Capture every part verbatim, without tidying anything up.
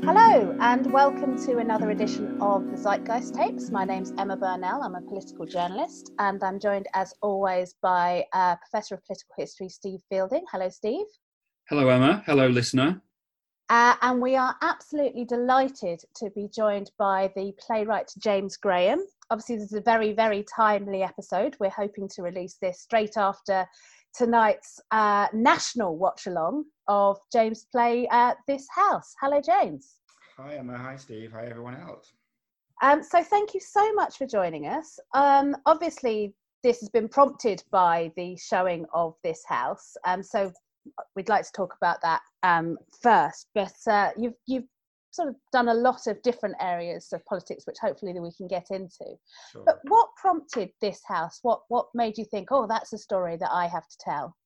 Hello and welcome to another edition of the Zeitgeist Tapes. My name's Emma Burnell, I'm a political journalist, and I'm joined as always by uh, Professor of Political History Steve Fielding. Hello Steve. Hello Emma, hello listener. Uh, and we are absolutely delighted to be joined by the playwright James Graham. Obviously this is a very, very timely episode. We're hoping to release this straight after tonight's uh, national watch-along of James' play uh, This House. Hello, James. Hi, Emma. Hi, Steve. Hi, everyone else. Um, so thank you so much for joining us. Um, obviously, this has been prompted by the showing of This House, um, so we'd like to talk about that um, first. But uh, you've you've sort of done a lot of different areas of politics, which hopefully that we can get into. Sure. But what prompted This House? What what made you think, oh, that's a story that I have to tell?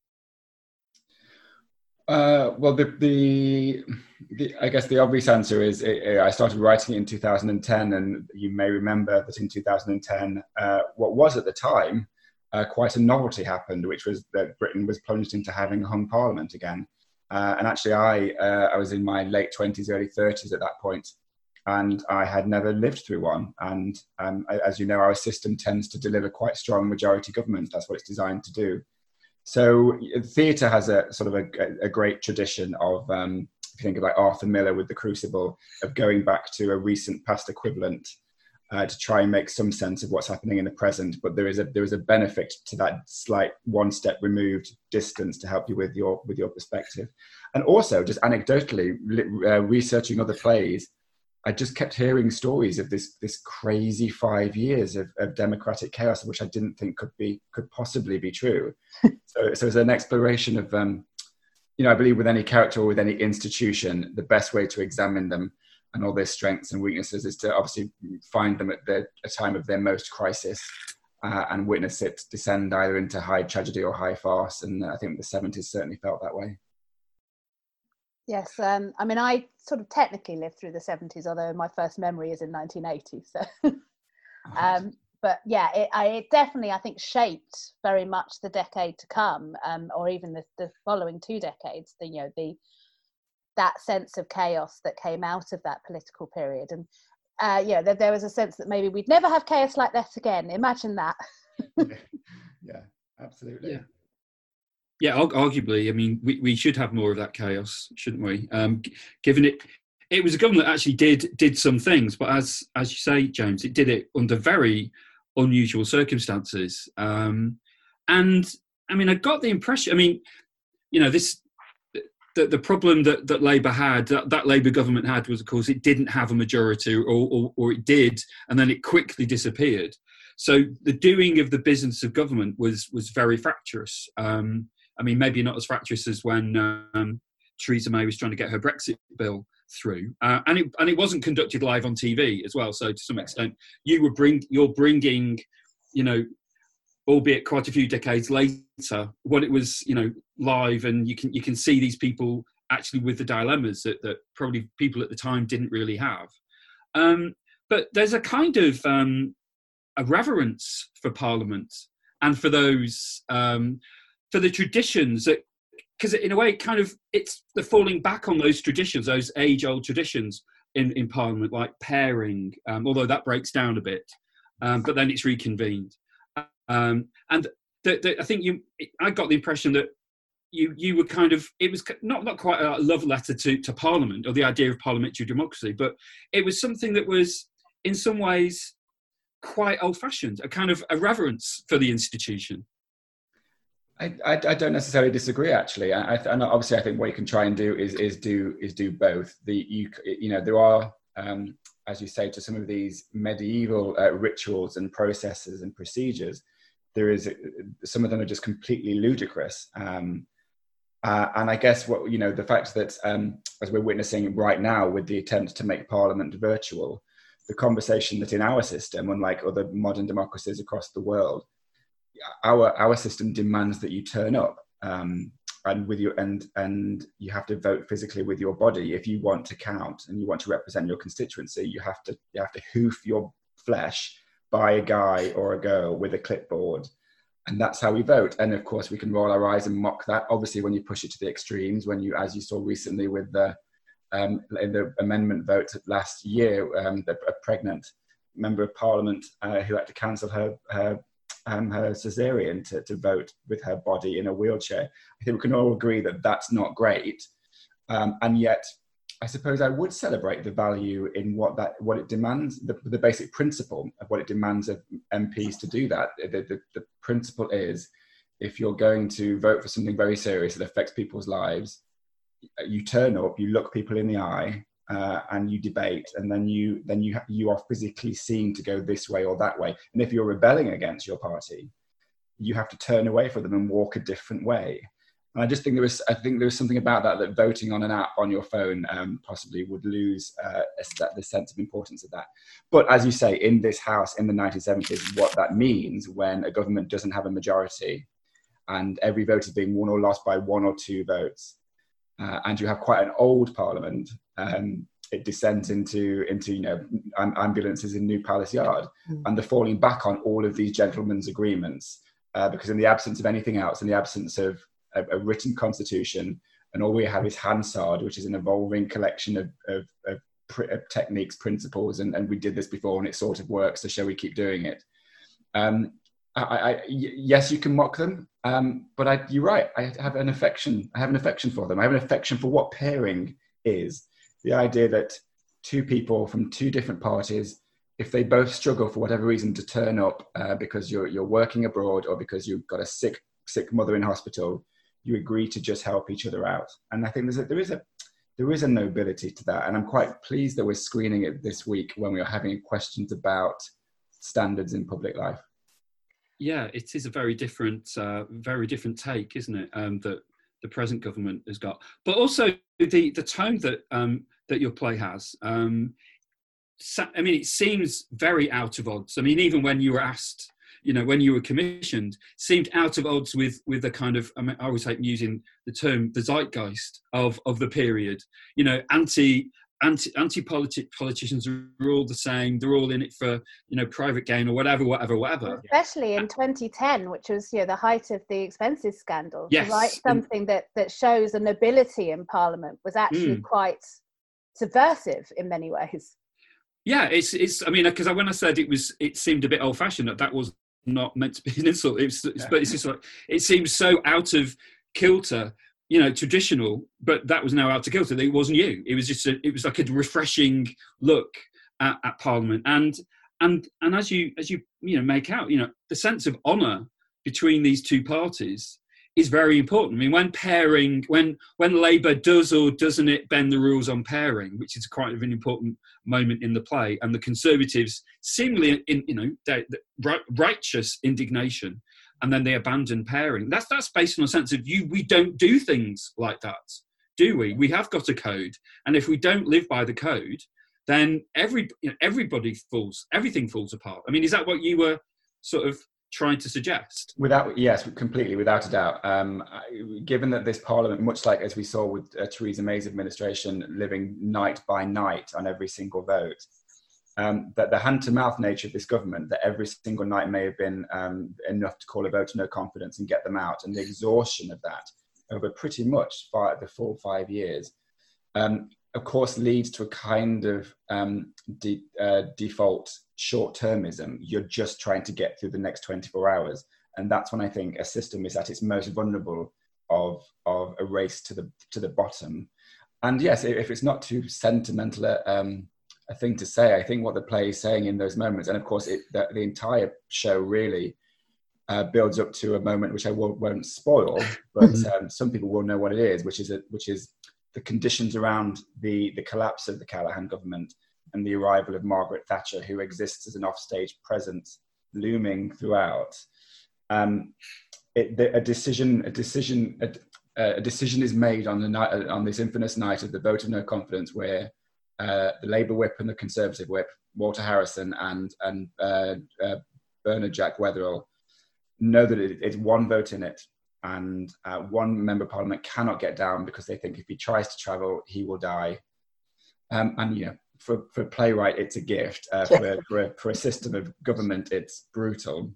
Uh, well, the, the, the I guess the obvious answer is it, it, I started writing it in two thousand ten, and you may remember that in two thousand ten, uh, what was at the time uh, quite a novelty happened, which was that Britain was plunged into having a hung parliament again. Uh, and actually, I uh, I was in my late twenties, early thirties at that point, and I had never lived through one. And um, as you know, our system tends to deliver quite strong majority government. That's what it's designed to do. So theatre has a sort of a, a great tradition of, um, if you think about Arthur Miller with The Crucible, of going back to a recent past equivalent uh, to try and make some sense of what's happening in the present. But there is a there is a benefit to that slight one step removed distance to help you with your with your perspective. And also, just anecdotally, uh, researching other plays, I just kept hearing stories of this this crazy five years of, of democratic chaos, which I didn't think could be could possibly be true. so, so it's an exploration of, um, you know, I believe with any character or with any institution, the best way to examine them and all their strengths and weaknesses is to obviously find them at the a time of their most crisis uh, and witness it descend either into high tragedy or high farce. And I think the seventies certainly felt that way. Yes, um, I mean, I sort of technically lived through the seventies, although my first memory is in nineteen eighty. So, um, but yeah, it, I, it definitely, I think, shaped very much the decade to come, um, or even the, the following two decades. The you know the that sense of chaos that came out of that political period, and uh, yeah, there, there was a sense that maybe we'd never have chaos like that again. Imagine that. yeah. yeah, absolutely. Yeah. Yeah, arguably, I mean, we, we should have more of that chaos, shouldn't we? Um, given it, it was a government that actually did did some things, but as as you say, James, it did it under very unusual circumstances. Um, and I mean, I got the impression. I mean, you know, this the the problem that that Labour had, that, that Labour government had, was of course it didn't have a majority, or, or or it did, and then it quickly disappeared. So the doing of the business of government was was very fractious. Um, I mean, maybe not as fractious as when um, Theresa May was trying to get her Brexit bill through, uh, and it and it wasn't conducted live on T V as well. So to some extent, you were bring you're bringing, you know, albeit quite a few decades later, what it was, you know, live, and you can you can see these people actually with the dilemmas that that probably people at the time didn't really have. Um, but there's a kind of um, a reverence for Parliament and for those. Um, for the traditions that, because in a way, it kind of, it's the falling back on those traditions, those age-old traditions in, in Parliament, like pairing, um, although that breaks down a bit, um, but then it's reconvened. Um, and the, the, I think you, I got the impression that you you were kind of, it was not, not quite a love letter to, to Parliament or the idea of parliamentary democracy, but it was something that was in some ways quite old-fashioned, a kind of a reverence for the institution. I, I, I don't necessarily disagree. Actually, I, I, and obviously, I think what you can try and do is is do is do both. The you you know there are, um, as you say, to some of these medieval uh, rituals and processes and procedures, there is some of them are just completely ludicrous. Um, uh, and I guess what you know the fact that um, as we're witnessing right now with the attempt to make Parliament virtual, the conversation that in our system, unlike other modern democracies across the world, Our our system demands that you turn up, um, and with your and and you have to vote physically with your body if you want to count and you want to represent your constituency. You have to you have to hoof your flesh by a guy or a girl with a clipboard, and that's how we vote. And of course, we can roll our eyes and mock that. Obviously, when you push it to the extremes, when you, as you saw recently with the um, in the amendment vote last year, um, the, a pregnant member of parliament uh, who had to cancel her her, um, her cesarean to, to vote with her body in a wheelchair. I think we can all agree that that's not great, um, and yet I suppose I would celebrate the value in what that what it demands, the, the basic principle of what it demands of M Ps to do that. The, the, the principle is, if you're going to vote for something very serious that affects people's lives, you turn up, you look people in the eye, uh, and you debate, and then you then you you are physically seen to go this way or that way. And if you're rebelling against your party, you have to turn away from them and walk a different way. And I just think there was, I think there was something about that, that voting on an app on your phone um, possibly would lose uh, the sense of importance of that. But as you say, in this house in the nineteen seventies, what that means when a government doesn't have a majority and every vote is being won or lost by one or two votes, uh, and you have quite an old parliament, um, it descends into, into you know, ambulances in New Palace Yard, mm. and the falling back on all of these gentlemen's agreements, uh, because in the absence of anything else, in the absence of A, a written constitution, and all we have is Hansard, which is an evolving collection of, of, of, pr- of techniques, principles, and, and we did this before and it sort of works, so shall we keep doing it? Um, I, I, yes, you can mock them, um, but I, you're right, I have an affection, I have an affection for them. I have an affection for what pairing is. The idea that two people from two different parties, if they both struggle for whatever reason to turn up uh, because you're, you're working abroad or because you've got a sick, sick mother in hospital, you agree to just help each other out. And I think there's a, there is a there is a nobility to that. And I'm quite pleased that we're screening it this week when we are having questions about standards in public life. Yeah, it is a very different, uh, very different take, isn't it? Um, that the present government has got, but also the the tone that um, that your play has. Um, I mean, it seems very out of odds. I mean, even when you were asked, you know, when you were commissioned, seemed out of odds with with the kind of, I mean, I always hate using the term, the zeitgeist of of the period. You know, anti anti anti politic politicians are all the same. They're all in it for, you know, private gain or whatever, whatever, whatever. Especially in twenty ten, which was, you know, the height of the expenses scandal. Yes. To write something that that shows a nobility in Parliament was actually mm. quite subversive in many ways. Yeah, it's it's. I mean, because when I said it was, it seemed a bit old-fashioned. That that was not meant to be an insult. It's, it's, but it's just like, it seems so out of kilter, you know, traditional. But that was now out of kilter. It wasn't you. It was just a, it was like a refreshing look at, at Parliament, and and and as you as you you know make out, you know, the sense of honour between these two parties is very important. I mean, when pairing, when when Labour does or doesn't it bend the rules on pairing, which is quite an important moment in the play, and the Conservatives seemingly, in you know, they, they, righteous indignation, and then they abandon pairing. That's that's based on a sense of you. We don't do things like that, do we? We have got a code, and if we don't live by the code, then every you know, everybody falls, everything falls apart. I mean, is that what you were sort of trying to suggest? Without, yes, completely, without a doubt. Um, given that this Parliament, much like as we saw with uh, Theresa May's administration, living night by night on every single vote, um, that the hand-to-mouth nature of this government, that every single night may have been um, enough to call a vote of no confidence and get them out, and the exhaustion of that over pretty much five, the full five years, um, of course, leads to a kind of um, de- uh, default short-termism. You're just trying to get through the next twenty-four hours. And that's when I think a system is at its most vulnerable of, of a race to the to the bottom. And yes, if it's not too sentimental a, um, a thing to say, I think what the play is saying in those moments, and of course it, the, the entire show really uh, builds up to a moment which I won't, won't spoil, but um, some people will know what it is, which is a, which is the conditions around the, the collapse of the Callaghan government and the arrival of Margaret Thatcher, who exists as an offstage presence looming throughout. Um, it, the, a decision, a decision, a, a decision is made on the night, on this infamous night of the vote of no confidence, where uh, the Labour whip and the Conservative whip, Walter Harrison and and uh, uh, Bernard Jack Wetherell, know that it, it's one vote in it. And uh, one member of Parliament cannot get down because they think if he tries to travel, he will die. Um, and, you know, for, for a playwright, it's a gift. Uh, for, a, for, a, for a system of government, it's brutal.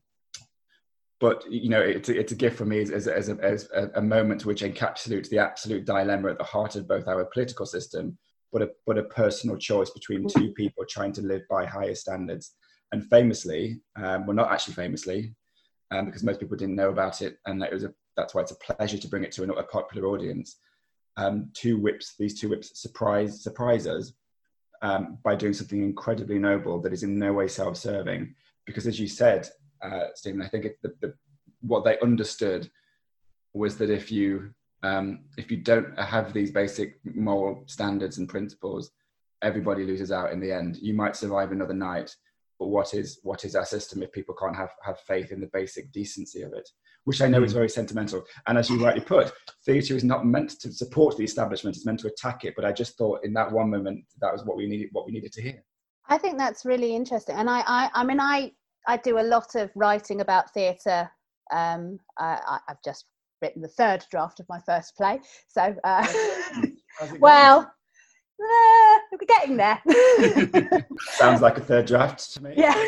But, you know, it's a, it's a gift for me as, as, as, a, as a moment which encapsulates the absolute dilemma at the heart of both our political system, but a but a personal choice between two people trying to live by higher standards. And famously, um, well, not actually famously, um, because most people didn't know about it, and it was a, that's why it's a pleasure to bring it to a, a popular audience. Um, two whips, these two whips surprise surprise us um, by doing something incredibly noble that is in no way self-serving. Because as you said, uh, Stephen, I think it, the, the, what they understood was that if you um, if you don't have these basic moral standards and principles, everybody loses out in the end. You might survive another night, but what is what is our system if people can't have, have faith in the basic decency of it? Which I know mm. is very sentimental. And as you rightly put, theatre is not meant to support the establishment; it's meant to attack it. But I just thought in that one moment that was what we needed, what we needed to hear. I think that's really interesting, and I, I, I mean, I, I do a lot of writing about theatre. Um, I, I've just written the third draft of my first play, so uh, well, uh, we're getting there. Sounds like a third draft to me. Yeah.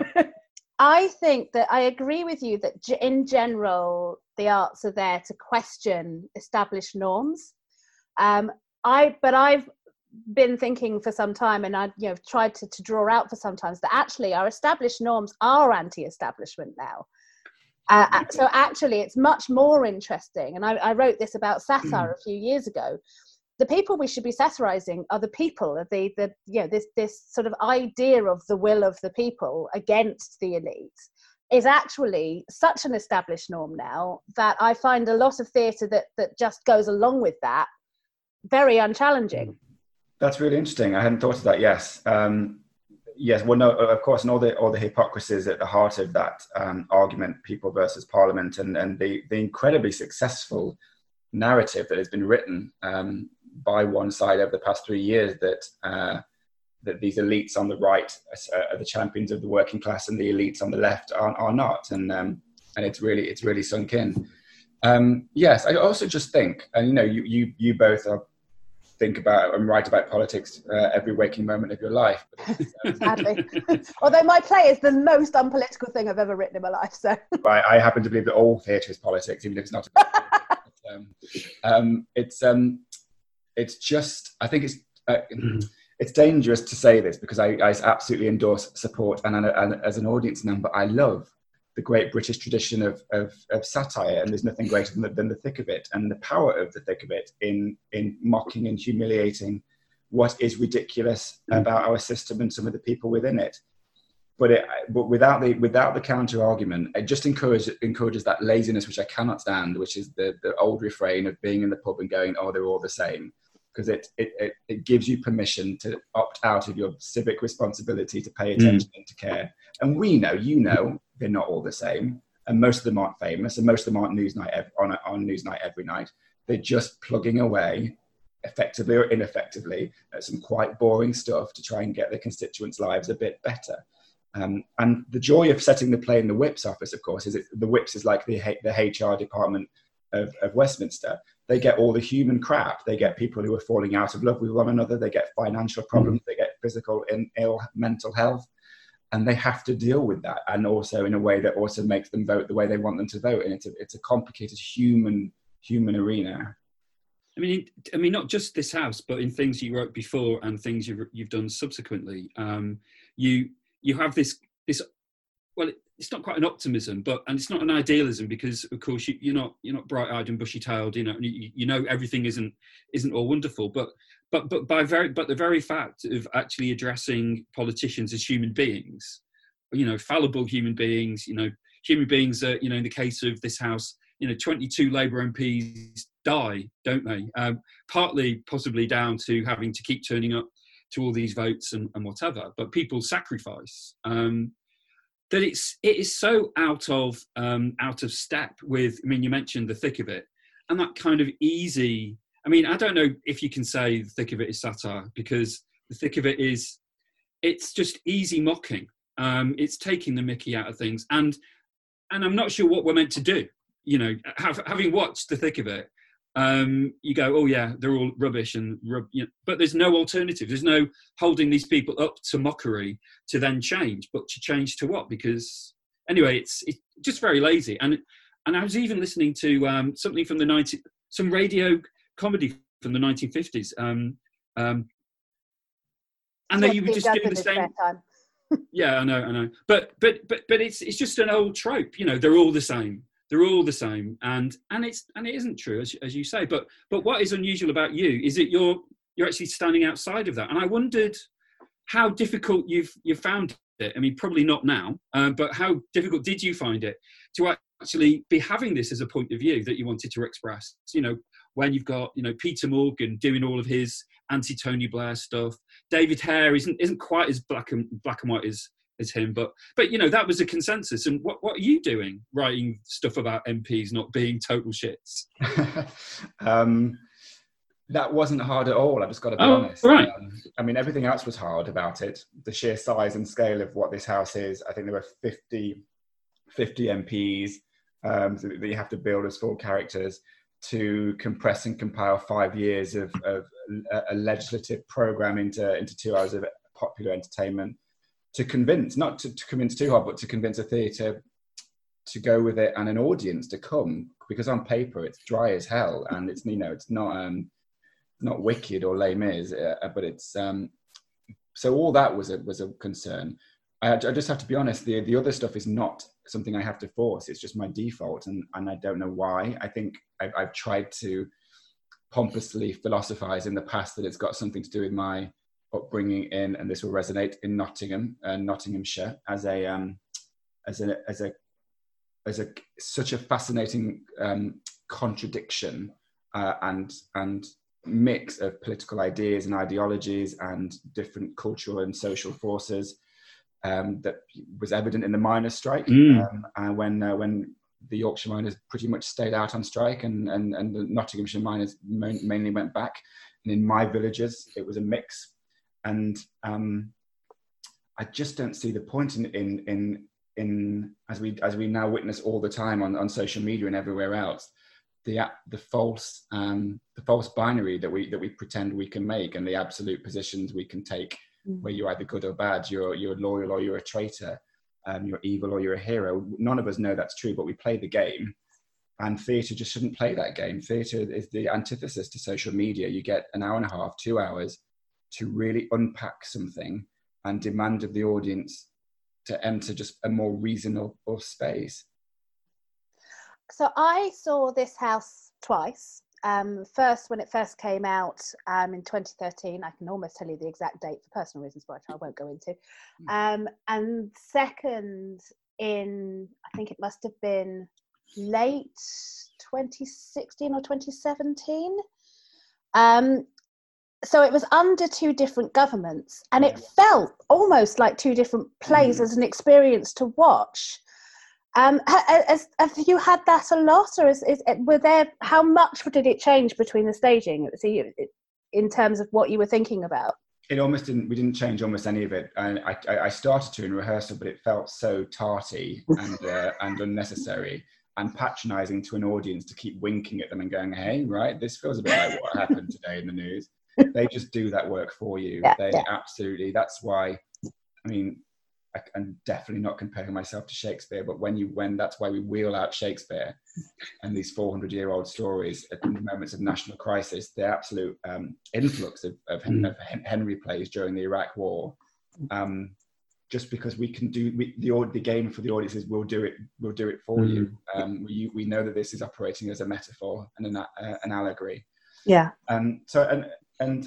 I think that I agree with you that in general the arts are there to question established norms. Um, I but I've been thinking for some time, and I you know tried to, to draw out for some time that actually our established norms are anti-establishment now. Uh, so actually it's much more interesting, and I, I wrote this about satire a few years ago. The people we should be satirizing are the people, the the you know this this sort of idea of the will of the people against the elite is actually such an established norm now that I find a lot of theatre that that just goes along with that very unchallenging. That's really interesting. I hadn't thought of that. Yes. Um, Yes, well, no, of course, and all the all the hypocrisies at the heart of that um, argument, people versus Parliament, and and the the incredibly successful narrative that has been written um, by one side over the past three years that uh, that these elites on the right are the champions of the working class, and the elites on the left are are not, and um, and it's really it's really sunk in. Um, yes, I also just think, and you know, you you you both are. Think about and write about politics uh, every waking moment of your life. Sadly. Although my play is the most unpolitical thing I've ever written in my life. So I, I happen to believe that all theatre is politics, even if it's not. but, um, um, it's um, it's just I think it's uh, it's dangerous to say this because I, I absolutely endorse, support, and, and, and as an audience member, I love the great British tradition of, of, of satire, and there's nothing greater than the, than the thick of it, and the power of the thick of it in, in mocking and humiliating what is ridiculous about our system and some of the people within it. But it, but without the without the counter argument, it just encourages encourages that laziness which I cannot stand, which is the, the old refrain of being in the pub and going, "Oh, they're all the same," because it, it it it gives you permission to opt out of your civic responsibility to pay attention mm. and to care. And we know, you know. They're not all the same, and most of them aren't famous, and most of them aren't Newsnight ev- on, on Newsnight every night. They're just plugging away, effectively or ineffectively, at some quite boring stuff to try and get their constituents' lives a bit better. Um, and the joy of setting the play in the Whip's office, of course, is it, the Whips is like the, the H R department of, of Westminster. They get all the human crap. They get people who are falling out of love with one another. They get financial problems. Mm. They get physical and ill mental health. And they have to deal with that, and also in a way that also makes them vote the way they want them to vote. And it's a it's a complicated human human arena. I mean, I mean, not just this house, but in things you wrote before and things you've you've done subsequently. Um, you you have this this well, it, it's not quite an optimism, but and it's not an idealism because of course you, you're not you're not bright-eyed and bushy-tailed. You know, you, you know everything isn't isn't all wonderful, but. But but by very but the very fact of actually addressing politicians as human beings, you know, fallible human beings, you know, human beings that, you know, in the case of this house, you know, twenty-two Labour M Ps die, don't they? Um, partly possibly down to having to keep turning up to all these votes and, and whatever, but people sacrifice. Um, that it's it is so out of um, out of step with. I mean, you mentioned the thick of it, and that kind of easy. I mean, I don't know if you can say the thick of it is satire because the thick of it is, it's just easy mocking. Um, it's taking the mickey out of things. And and I'm not sure what we're meant to do. You know, have, having watched the thick of it, um, you go, oh yeah, they're all rubbish. and rub, you know, But there's no alternative. There's no holding these people up to mockery to then change. But to change to what? Because anyway, it's, it's just very lazy. And and I was even listening to um, something from the nineties, some radio... comedy from the nineteen fifties. Um, um, and then you were just doing the same. Yeah, I know, I know. But but but but it's it's just an old trope. You know, they're all the same. They're all the same, and and it's and it isn't true, as as you say. But but what is unusual about you is that you're you're actually standing outside of that. And I wondered how difficult you've you've found it. I mean, probably not now, um, but how difficult did you find it to actually be having this as a point of view that you wanted to express? You know, when you've got, you know, Peter Morgan doing all of his anti-Tony Blair stuff. David Hare isn't isn't quite as black and black and white as as him, but but you know, that was a consensus. And what what are you doing, writing stuff about M Ps not being total shits? um, that wasn't hard at all. I've just got to be oh, honest. Right. Um, I mean, everything else was hard about it. The sheer size and scale of what this house is. I think there were fifty, fifty M Ps um, so that you have to build as full characters, to compress and compile five years of, of a, a legislative program into, into two hours of popular entertainment, to convince, not to, to convince too hard, but to convince a theatre to go with it and an audience to come, because on paper it's dry as hell, and it's, you know, it's not um, not Wicked or Les Mis, uh, but it's um, so all that was a was a concern. I, I just have to be honest. The the other stuff is not something I have to force. It's just my default, and and I don't know why. I think I've, I've tried to pompously philosophize in the past that it's got something to do with my upbringing in, and this will resonate, in Nottingham and uh, Nottinghamshire, as a um, as a as a as a such a fascinating um, contradiction uh, and and mix of political ideas and ideologies and different cultural and social forces um, that was evident in the miners' strike, mm. um, and when uh, when the Yorkshire miners pretty much stayed out on strike, and and, and the Nottinghamshire miners mainly went back. And in my villages, it was a mix. And um, I just don't see the point in, in, in, in as we as we now witness all the time on, on social media and everywhere else, the the false um, the false binary that we that we pretend we can make, and the absolute positions we can take, mm. where you're either good or bad, you're you're loyal or you're a traitor, um, you're evil or you're a hero. None of us know that's true, but we play the game. And theatre just shouldn't play that game. Theatre is the antithesis to social media. You get an hour and a half, two hours to really unpack something and demand of the audience to enter just a more reasonable space. So I saw this house twice. Um, first, when it first came out um, in twenty thirteen, I can almost tell you the exact date for personal reasons, which I won't go into. Um, and second, in, I think it must have been late twenty sixteen or twenty seventeen. Um, so it was under two different governments, and it felt almost like two different plays mm. as an experience to watch. Um, has, have you had that a lot, or is, is were there? How much did it change between the staging? See, in terms of what you were thinking about. It almost didn't. We didn't change almost any of it, and I, I started to in rehearsal, but it felt so tarty and uh, and unnecessary and patronising to an audience to keep winking at them and going, "Hey, right, this feels a bit like what happened today in the news." They just do that work for you. Yeah, they yeah. absolutely. That's why. I mean. I'm definitely not comparing myself to Shakespeare, but when you when that's why we wheel out Shakespeare and these four hundred year old stories at moments of national crisis, the absolute um, influx of, of, mm. of Henry plays during the Iraq War, um, just because we can do we, the the game for the audiences, we'll do it we'll do it for mm. you. Um, we we know that this is operating as a metaphor and an, uh, an allegory. Yeah. Um. So and and.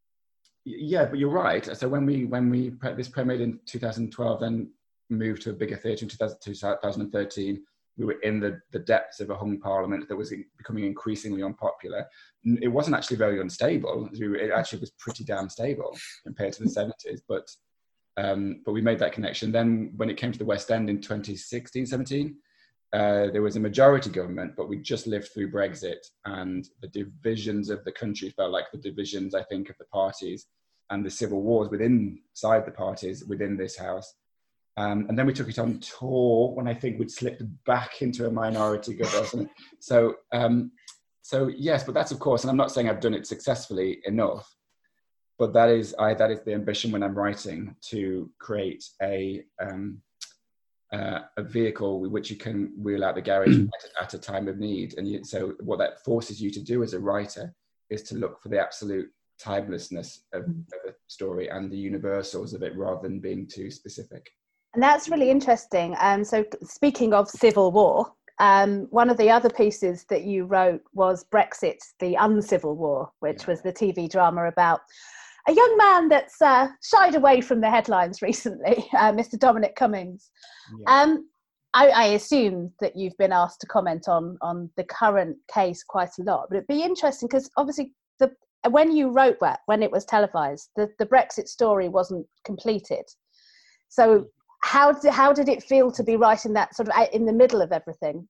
Yeah, but you're right. So when we when we this premiered in two thousand twelve, then moved to a bigger theatre in two thousand thirteen, we were in the, the depths of a hung parliament that was becoming increasingly unpopular. It wasn't actually very unstable. It actually was pretty damn stable compared to the seventies. But um, but we made that connection. Then when it came to the West End in twenty sixteen, seventeen, uh, there was a majority government, but we just lived through Brexit, and the divisions of the country felt like the divisions, I think, of the parties, and the civil wars within inside the parties within this house. Um, and then we took it on tour when I think we'd slipped back into a minority government. So, um, so yes, but that's of course, and I'm not saying I've done it successfully enough, but that is I that is the ambition when I'm writing, to create a um, uh, a vehicle with which you can wheel out the garage at, at a time of need. And you, so what that forces you to do as a writer is to look for the absolute timelessness of, of a story and the universals of it, rather than being too specific. And that's really interesting. Um, so speaking of civil war, um, one of the other pieces that you wrote was Brexit, the Uncivil War, which yeah. was the T V drama about a young man that's uh, shied away from the headlines recently, uh, Mister Dominic Cummings. Yeah. Um, I, I assume that you've been asked to comment on, on the current case quite a lot, but it'd be interesting because obviously the when you wrote that, when it was televised, the, the Brexit story wasn't completed. So how did, how did it feel to be writing that sort of in the middle of everything?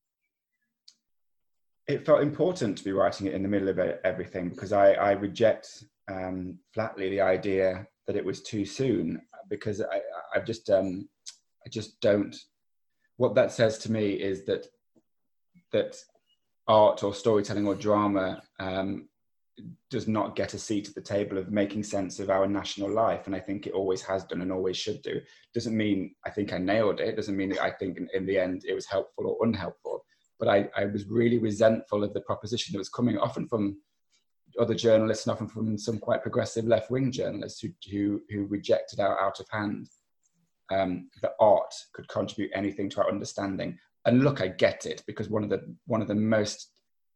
It felt important to be writing it in the middle of everything, because I, I reject um, flatly the idea that it was too soon, because I, I just um, I just don't. What that says to me is that that art or storytelling or drama um, does not get a seat at the table of making sense of our national life, and I think it always has done and always should do. Doesn't mean I think I nailed it. Doesn't mean that I think in, in the end it was helpful or unhelpful. But I, I was really resentful of the proposition that was coming, often from other journalists and often from some quite progressive left-wing journalists who who, who rejected our out of hand um, that art could contribute anything to our understanding. And look, I get it, because one of the one of the most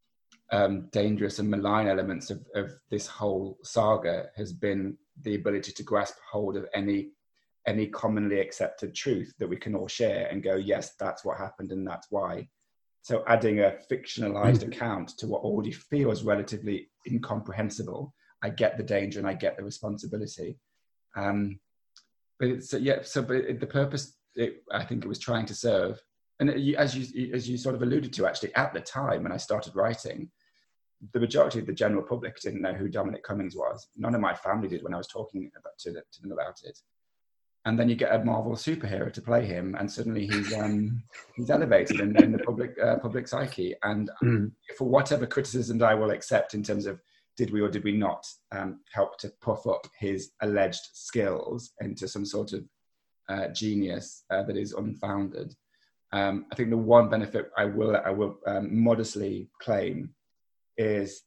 um, dangerous and malign elements of, of this whole saga has been the ability to grasp hold of any any commonly accepted truth that we can all share and go, yes, that's what happened and that's why. So adding a fictionalized account to what already feels relatively incomprehensible, I get the danger and I get the responsibility. Um, but it's, yeah, so but it, the purpose it, I think it was trying to serve, and it, as you as you sort of alluded to, actually, at the time when I started writing, the majority of the general public didn't know who Dominic Cummings was. None of my family did when I was talking about, to, the, to them about it. And then you get a Marvel superhero to play him, and suddenly he's um, he's elevated in, in the public uh, public psyche. And mm. for whatever criticisms I will accept in terms of did we or did we not um, help to puff up his alleged skills into some sort of uh, genius uh, that is unfounded, um, I think the one benefit I will I will um, modestly claim is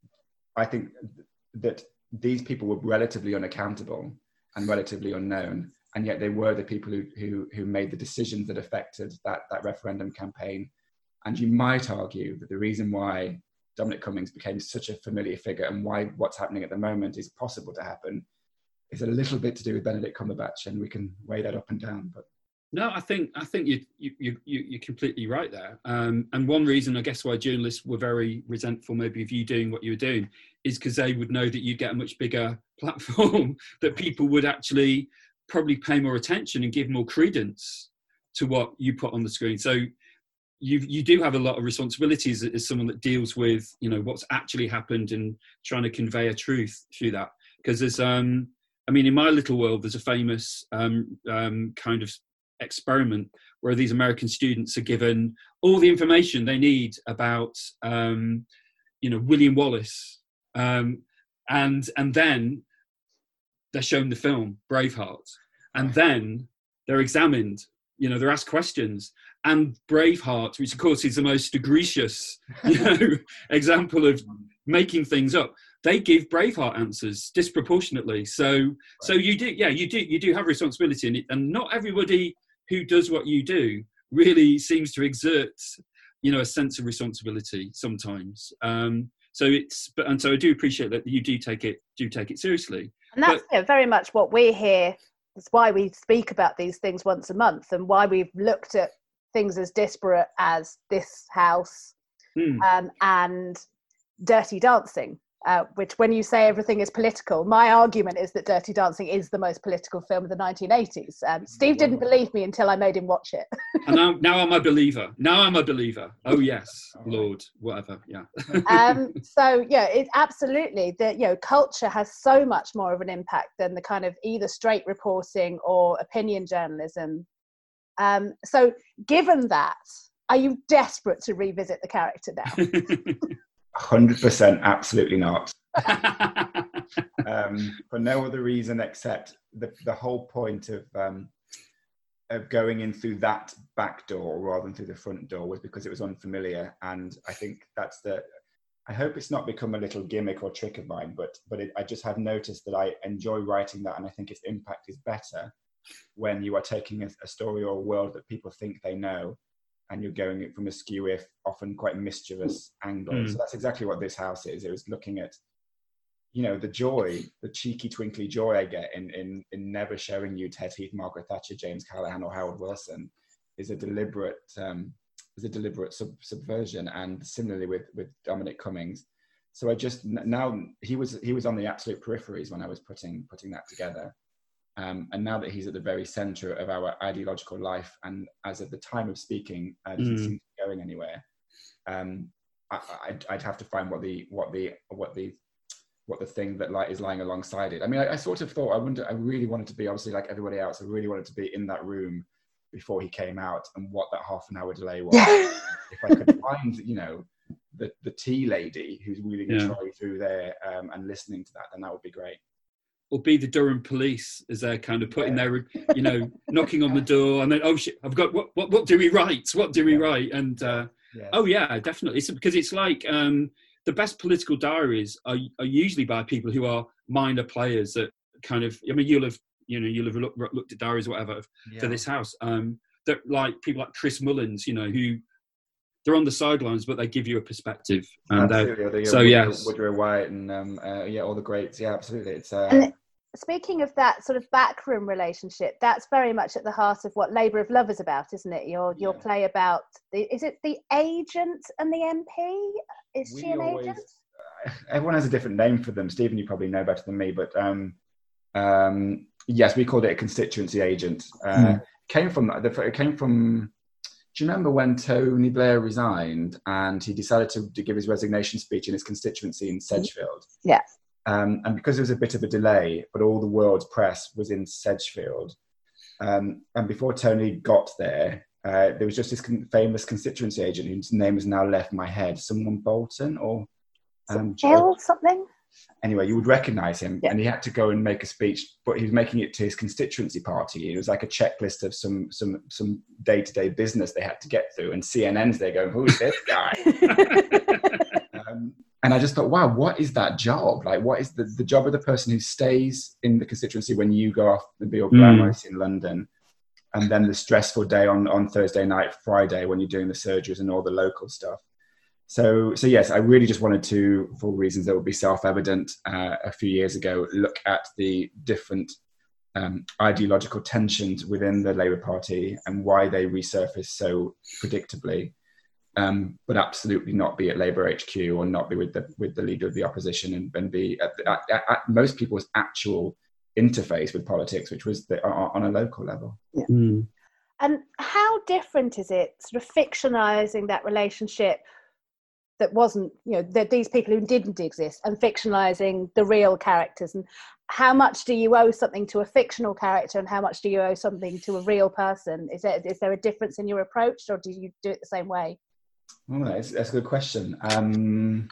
I think that these people were relatively unaccountable and relatively unknown. And yet they were the people who, who, who made the decisions that affected that, that referendum campaign. And you might argue that the reason why Dominic Cummings became such a familiar figure and why what's happening at the moment is possible to happen is a little bit to do with Benedict Cumberbatch, and we can weigh that up and down. But no, I think I think you you you you're completely right there. Um, and one reason, I guess, why journalists were very resentful, maybe, of you doing what you were doing, is because they would know that you'd get a much bigger platform, that people would actually probably pay more attention and give more credence to what you put on the screen. So you you do have a lot of responsibilities as someone that deals with, you know, what's actually happened and trying to convey a truth through that. Because there's, um, I mean, in my little world, there's a famous um, um, kind of experiment where these American students are given all the information they need about, um, you know, William Wallace, um, and and then they're shown the film Braveheart, and then they're examined. You know, they're asked questions, and Braveheart, which of course is the most egregious, you know, example of making things up, they give Braveheart answers disproportionately. So, right. so you do, yeah, you do, you do have responsibility in it, and not everybody who does what you do really seems to exert, you know, a sense of responsibility sometimes. Um, so it's, but and so I do appreciate that you do take it, do take it seriously. And that's but, yeah, very much what we're here. It's why we speak about these things once a month, and why we've looked at things as disparate as This House mm. um, and Dirty Dancing, uh, which, when you say everything is political, my argument is that Dirty Dancing is the most political film of the nineteen eighties. Um, Steve didn't believe me until I made him watch it. And now, now I'm a believer. Now I'm a believer. Oh yes, Lord, whatever. Yeah. um, so yeah, it absolutely. The you know culture has so much more of an impact than the kind of either straight reporting or opinion journalism. Um, so, given that, are you desperate to revisit the character now? one hundred percent, absolutely not. um, for no other reason except the the whole point of um, of going in through that back door rather than through the front door was because it was unfamiliar, and I think that's the I hope it's not become a little gimmick or trick of mine, but but it, I just have noticed that I enjoy writing that, and I think its impact is better when you are taking a, a story or a world that people think they know, and you're going it from a skew, if often quite mischievous angle. Mm. So that's exactly what this house is. It was looking at, you know, the joy, the cheeky, twinkly joy I get in in in never showing you Ted Heath, Margaret Thatcher, James Callaghan, or Howard Wilson, is a deliberate. Um, is a deliberate sub- subversion, and similarly with with Dominic Cummings. So I just now he was he was on the absolute peripheries when I was putting putting that together, um, and now that he's at the very centre of our ideological life, and as of the time of speaking, uh, doesn't mm. seem to be going anywhere. Um, I, I'd, I'd have to find what the what the what the what the thing that like is lying alongside it. I mean, I, I sort of thought I wonder. I really wanted to be, obviously like everybody else, I really wanted to be in that room before he came out, and what that half an hour delay was. If I could find, you know, the the tea lady who's wheeling a trolley through there um, and listening to that, then that would be great. Or be the Durham police as they're kind of putting yeah. their, you know, knocking on the door, and then, oh shit, I've got, what what, what do we write? What do we yeah. write? And, uh, yeah. oh yeah, definitely. It's because it's like um, the best political diaries are, are usually by people who are minor players that kind of, I mean, you'll have, you know, you'll have looked, looked at diaries or whatever yeah. for this house. Um, that like people like Chris Mullins, you know, who they're on the sidelines, but they give you a perspective. And absolutely. Uh, so yeah, yes, Woodrow Wyatt and um, uh, yeah, all the greats. Yeah, absolutely. It's. Uh... And speaking of that sort of backroom relationship, that's very much at the heart of what Labour of Love is about, isn't it? Your your yeah. play about the, is it the agent and the M P? Is we she an always, agent? Uh, everyone has a different name for them. Stephen, you probably know better than me, but. Um, um, Yes, we called it a constituency agent. Uh, mm. Came from it came from. Do you remember when Tony Blair resigned and he decided to, to give his resignation speech in his constituency in Sedgefield? Yeah. Um, and because there was a bit of a delay, but all the world's press was in Sedgefield, um, and before Tony got there, uh, there was just this con- famous constituency agent whose name has now left my head. Someone Bolton or um, Hill something. Anyway, you would recognise him, yeah. and he had to go and make a speech, but he was making it to his constituency party. It was like a checklist of some some some day-to-day business they had to get through, and C N N's there going, "Who's this guy?" um, and I just thought, wow, what is that job? Like, what is the, the job of the person who stays in the constituency when you go off and be all glamorous mm. in London, and then the stressful day on, on Thursday night, Friday, when you're doing the surgeries and all the local stuff. So, so yes, I really just wanted to, for reasons that would be self-evident uh, a few years ago, look at the different um, ideological tensions within the Labour Party and why they resurface so predictably, um, but absolutely not be at Labour H Q or not be with the with the leader of the opposition, and, and be at, the, at, at most people's actual interface with politics, which was the, on a local level. Yeah. Mm. And how different is it, sort of fictionalising that relationship that wasn't, you know, that these people who didn't exist, and fictionalizing the real characters? And how much do you owe something to a fictional character, and how much do you owe something to a real person? Is there is there a difference in your approach, or do you do it the same way? Well, that's, that's a good question. Um,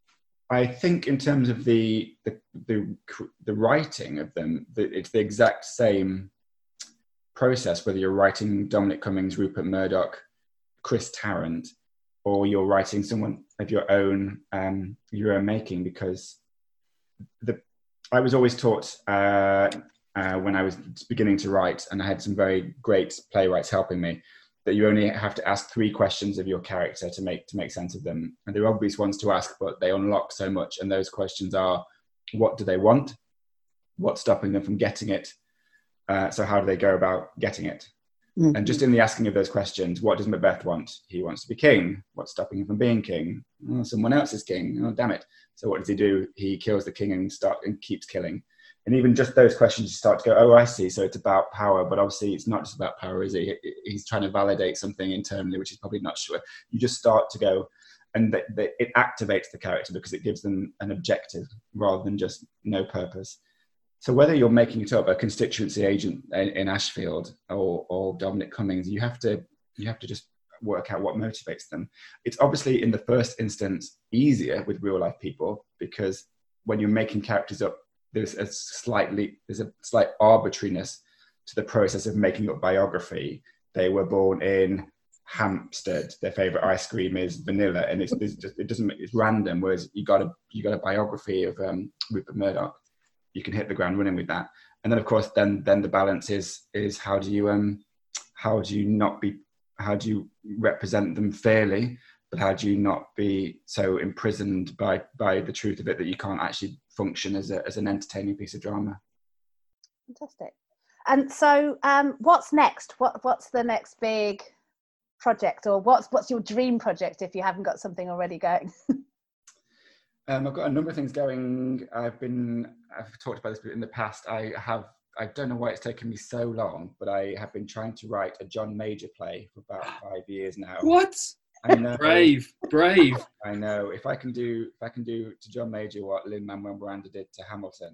I think in terms of the the the, the writing of them, the, it's the exact same process, whether you're writing Dominic Cummings, Rupert Murdoch, Chris Tarrant, or you're writing someone of your own, um, your own making, because the, I was always taught uh, uh, when I was beginning to write, and I had some very great playwrights helping me, that you only have to ask three questions of your character to make to make sense of them. And they're obvious ones to ask, but they unlock so much. And those questions are, what do they want? What's stopping them from getting it? Uh, so how do they go about getting it? Mm-hmm. And just in the asking of those questions, what does Macbeth want? He wants to be king. What's stopping him from being king? Oh, someone else is king. Oh, damn it. So what does he do? He kills the king and start and keeps killing. And even just those questions, you start to go, oh, I see. So it's about power, but obviously it's not just about power, is he? He's trying to validate something internally, which he's probably not sure. You just start to go, and the, the, it activates the character because it gives them an objective rather than just no purpose. So whether you're making it up, a constituency agent in, in Ashfield or, or Dominic Cummings, you have to you have to just work out what motivates them. It's obviously in the first instance easier with real life people, because when you're making characters up, there's a slightly there's a slight arbitrariness to the process of making up biography. They were born in Hampstead, their favourite ice cream is vanilla, and it's, it's just it doesn't it's random. Whereas you got a you got a biography of um, Rupert Murdoch, you can hit the ground running with that. And then of course, then then the balance is is how do you um how do you not be how do you represent them fairly, but how do you not be so imprisoned by by the truth of it that you can't actually function as a as an entertaining piece of drama. Fantastic. And so, um, what's next? What what's the next big project, or what's what's your dream project if you haven't got something already going? um, I've got a number of things going. I've been I've talked about this in the past. I have I don't know why it's taken me so long, but I have been trying to write a John Major play for about five years now. What? I know. Brave, brave. I know. If I can do, if I can do to John Major what Lin-Manuel Miranda did to Hamilton.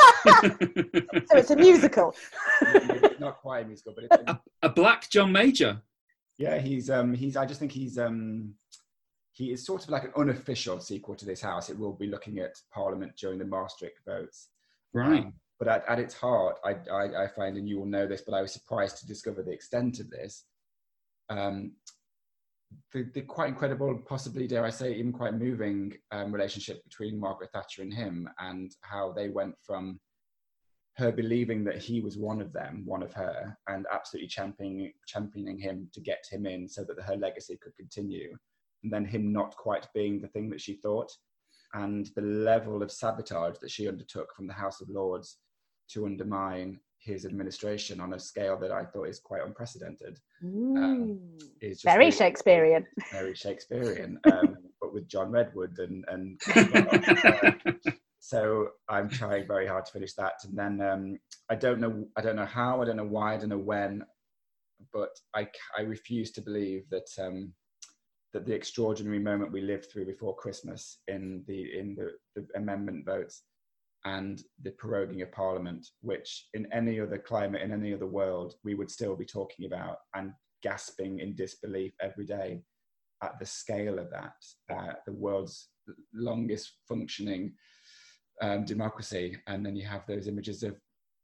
So it's a musical. It's not quite a musical, but it's a, a black John Major. Yeah, he's um he's. I just think he's um he is sort of like an unofficial sequel to This House. It will be looking at Parliament during the Maastricht votes. Right. Um, but at, at its heart, I, I I find, and you will know this, but I was surprised to discover the extent of this. Um. The, the quite incredible, possibly dare I say, even quite moving um, relationship between Margaret Thatcher and him, and how they went from her believing that he was one of them, one of her, and absolutely championing, championing him to get him in so that her legacy could continue, and then him not quite being the thing that she thought, and the level of sabotage that she undertook from the House of Lords to undermine his administration on a scale that I thought is quite unprecedented. Um, is just very, very Shakespearean. Very Shakespearean, um, but with John Redwood and and. uh, so I'm trying very hard to finish that, and then um, I don't know, I don't know how, I don't know why, I don't know when, but I I refuse to believe that um, that the extraordinary moment we lived through before Christmas in the in the, the amendment votes and the proroguing of Parliament, which in any other climate, in any other world, we would still be talking about and gasping in disbelief every day at the scale of that, uh, the world's longest functioning um, democracy. And then you have those images of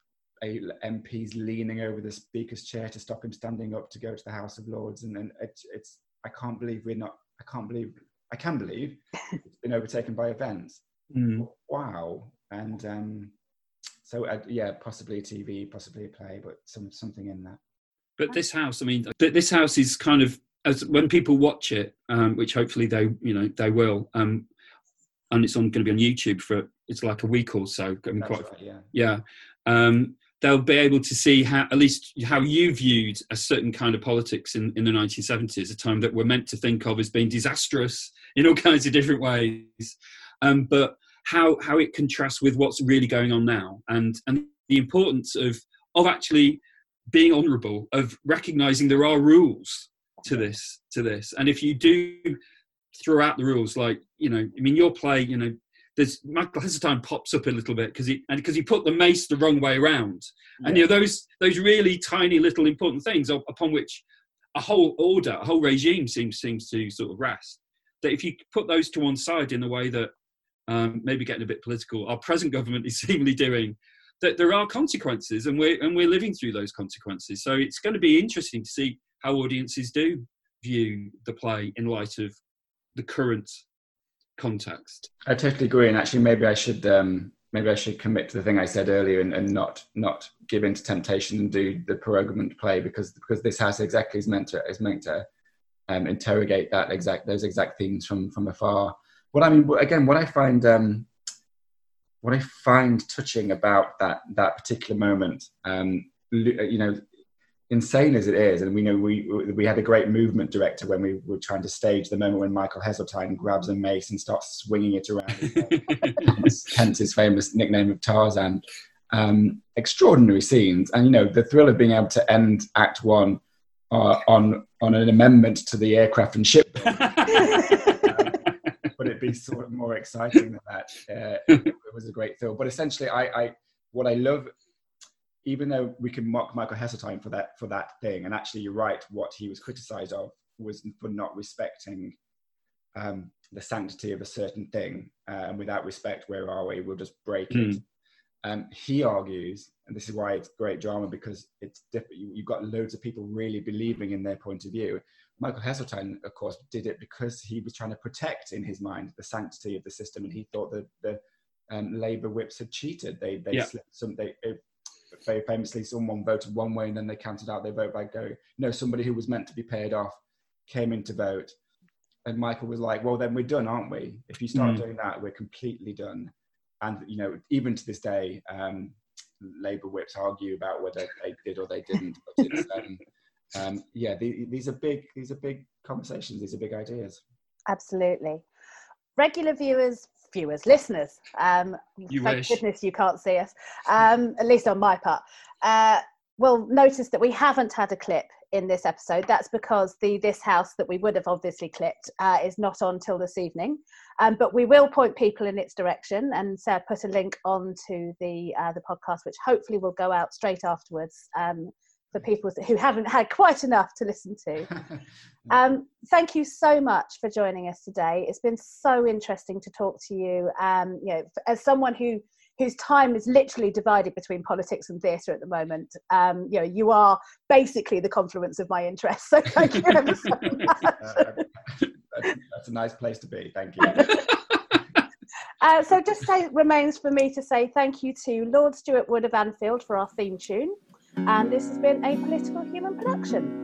M Ps leaning over the Speaker's chair to stop him standing up to go to the House of Lords. And then it's, it's I can't believe we're not, I can't believe, I can believe it's been overtaken by events. Mm. Wow. And um, so, uh, yeah, possibly a T V, possibly a play, but some something in that. But This House, I mean, th- This House is kind of, as when people watch it, um, which hopefully they, you know, they will, um, and it's on going to be on YouTube for it's like a week or so. I mean, That's quite, right, yeah. Yeah. Um, they'll be able to see how, at least how you viewed a certain kind of politics in, in the nineteen seventies, a time that we're meant to think of as being disastrous in all kinds of different ways. Um, but how how it contrasts with what's really going on now, and and the importance of of actually being honourable, of recognising there are rules to this to this, and if you do throw out the rules, like, you know, I mean, your play, you know, there's Michael Heseltine pops up a little bit because he and because he put the mace the wrong way around, yeah. And you know those those really tiny little important things upon which a whole order, a whole regime seems seems to sort of rest. That if you put those to one side in the way that Um, maybe getting a bit political, our present government is seemingly doing, that there are consequences, and we're and we're living through those consequences. So it's going to be interesting to see how audiences do view the play in light of the current context. I totally agree, and actually, maybe I should um, maybe I should commit to the thing I said earlier, and, and not not give in to temptation and do the proroguement play, because because This House exactly is meant to is meant to um, interrogate that exact those exact themes from from afar. What I mean, again, what I find, um, what I find touching about that that particular moment, um, you know, insane as it is, and we know we we had a great movement director when we were trying to stage the moment when Michael Heseltine grabs a mace and starts swinging it around, hence, hence his famous nickname of Tarzan. Um, extraordinary scenes, and you know, the thrill of being able to end Act One uh, on on an amendment to the aircraft and ship. But it'd be sort of more exciting than that. Uh, it, it was a great film. But essentially, I, I, what I love, even though we can mock Michael Heseltine for that for that thing, and actually you're right, what he was criticised of was for not respecting um, the sanctity of a certain thing. Uh, and without respect, where are we? We'll just break mm. it. Um, he argues, and this is why it's great drama, because it's different. You, you've got loads of people really believing in their point of view. Michael Heseltine, of course, did it because he was trying to protect in his mind the sanctity of the system, and he thought that the um, Labour whips had cheated. They they yeah. slipped some. They it, very famously, someone voted one way and then they counted out their vote by going, you know, somebody who was meant to be paid off came in to vote, and Michael was like, "Well, then we're done, aren't we? If you start mm. doing that, we're completely done." And you know, even to this day, um, Labour whips argue about whether they did or they didn't. But it's, um, um, yeah, the, these are big. These are big conversations. These are big ideas. Absolutely. Regular viewers, viewers, listeners. Um, you thank wish. goodness you can't see us. Um, at least on my part. Uh, will notice that we haven't had a clip in this episode. That's because the This House that we would have obviously clipped uh, is not on till this evening. Um, but we will point people in its direction, and Sarah put a link onto the uh, the podcast, which hopefully will go out straight afterwards um, for people who haven't had quite enough to listen to. Um, thank you so much for joining us today. It's been so interesting to talk to you. Um, you know, as someone who whose time is literally divided between politics and theatre at the moment. Um, you know, you are basically the confluence of my interests. So thank you ever so much. Uh, that's, that's a nice place to be. Thank you. uh, so just say, remains for me to say thank you to Lord Stuart Wood of Anfield for our theme tune. And this has been a Political Human production.